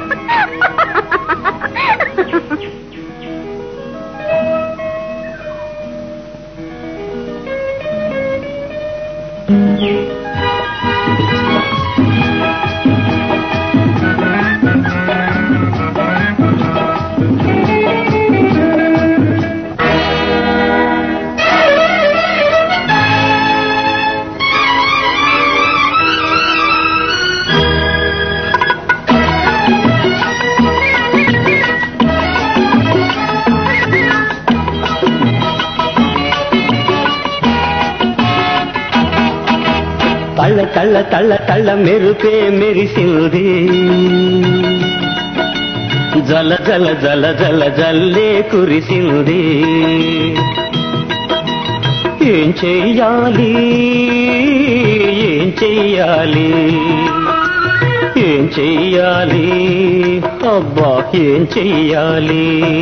తళ్ళ తళ్ళ తళ్ళ తళ్ళ మెరుపే మెరిసింది, జల జల జల జల జల్లే కురిసింది. ఏం చెయ్యాలి ఏం చెయ్యాలి ఏం చెయ్యాలి అబ్బా ఏం చెయ్యాలి?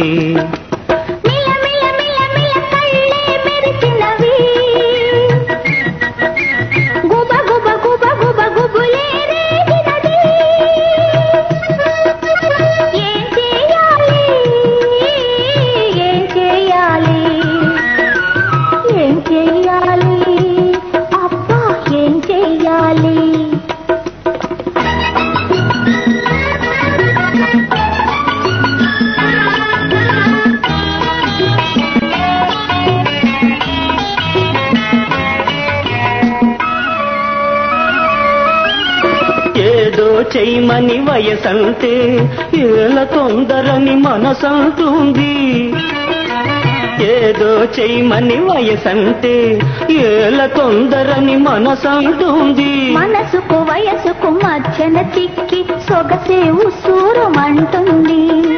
ఏదో చెయ్యమని వయసంటే ఏల తొందరని మనసంటుంది. ఏదో చెయ్యమని వయసంటే ఏల తొందరని మనసంటుంది. మనసుకు వయసుకు మధ్యన చిక్కి సొగసే ఉసూరుమంటుంది.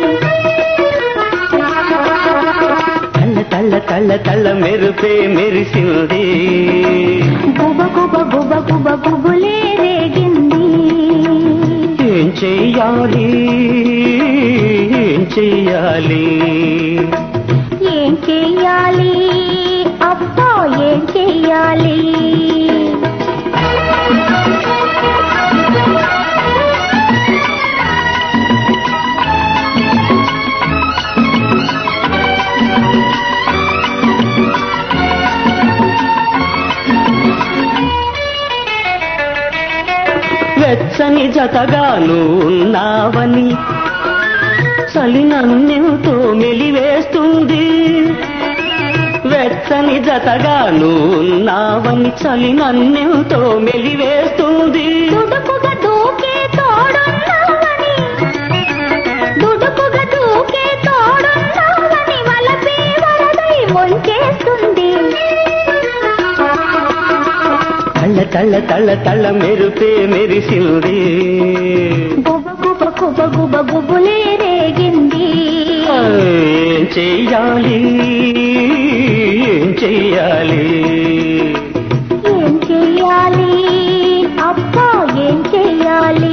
తల్ల తల్ల తల్ల తల్ల మెరుపే మెరిసింది, గుబ గుబ గుబ గుబ గుబులే రేగింది. ఏం చెయ్యాలి ఏం చెయ్యాలి ఏం చెయ్యాలి అబ్బా ఏం చెయ్యాలి? వెచ్చని జతగాను ఉన్నావని చలి నన్నెంతో మెలివేస్తుంది. వెచ్చని జతగాను ఉన్నావని చలి నన్నెంతో మెలివేస్తుంది. దుడుకుగా దూకే తోడున్నావని, దుడుకుగా దూకే తోడున్నావని వలపే వరదై ముంచేస్తుంది. తళ్ళ తళ్ళ తళ్ళ తళ్ళ మెరుపే మెరిసింది, గుబ గుబ గుబ గుబ గుబులే రేగింది. ఏం చెయ్యాలి ఏం చెయ్యాలి ఏం చెయ్యాలి అబ్బా ఏం చెయ్యాలి?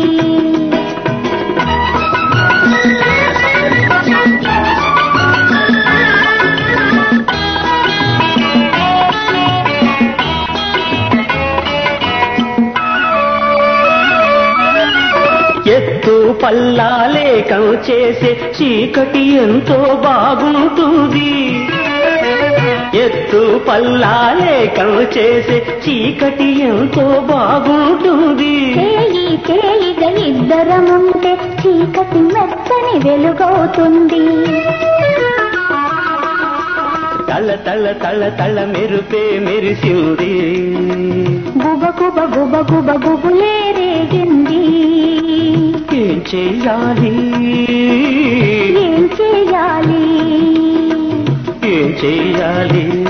ఎత్తు పల్లాలేకం చేసే చీకటి ఎంతో బాగుంటుంది. ఎత్తు పల్లాలేకం చేసే చీకటి ఎంతో బాగుంటుంది. చేయి చేయిగా ఇద్దరముంటే చీకటి మెత్తని వెలుగవుతుంది. తళ్ళ తళ్ళ తళ్ళ తళ్ళ మెరుపే మెరిసింది, గుబ గుబ గుబ గుబ గుబులే రేగింది. ఏం చెయ్యాలి ఏం చెయ్యాలి ఏం చెయ్యాలి?